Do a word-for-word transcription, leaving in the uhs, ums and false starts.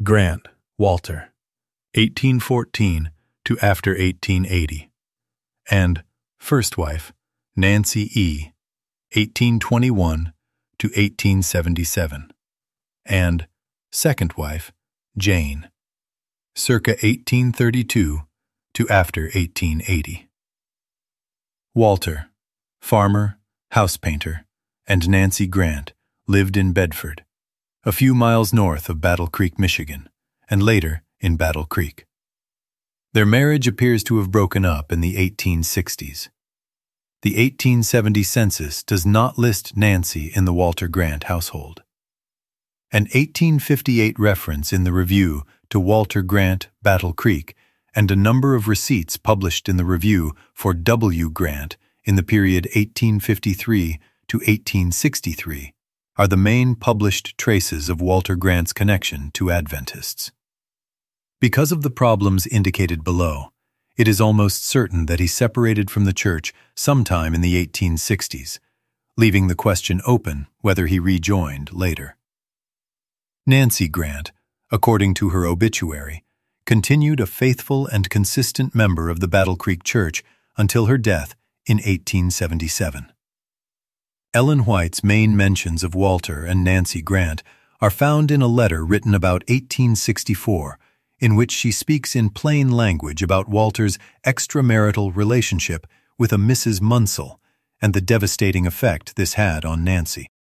Grant, Walter, eighteen fourteen to after eighteen eighty, and first wife, Nancy E., eighteen twenty-one to eighteen seventy-seven, and second wife, Jane, circa eighteen thirty-two to after eighteen eighty. Walter, farmer, house painter, and Nancy Grant lived in Bedford, a few miles north of Battle Creek, Michigan, and later in Battle Creek. Their marriage appears to have broken up in the eighteen sixties. The eighteen seventy census does not list Nancy in the Walter Grant household. An eighteen fifty-eight reference in the review to Walter Grant, Battle Creek, and a number of receipts published in the review for W. Grant in the period eighteen fifty-three to eighteen sixty-three are the main published traces of Walter Grant's connection to Adventists. Because of the problems indicated below, it is almost certain that he separated from the church sometime in the eighteen sixties, leaving the question open whether he rejoined later. Nancy Grant, according to her obituary, continued a faithful and consistent member of the Battle Creek Church until her death in eighteen seventy-seven. Ellen White's main mentions of Walter and Nancy Grant are found in a letter written about eighteen sixty-four, in which she speaks in plain language about Walter's extramarital relationship with a Missus Munsell and the devastating effect this had on Nancy.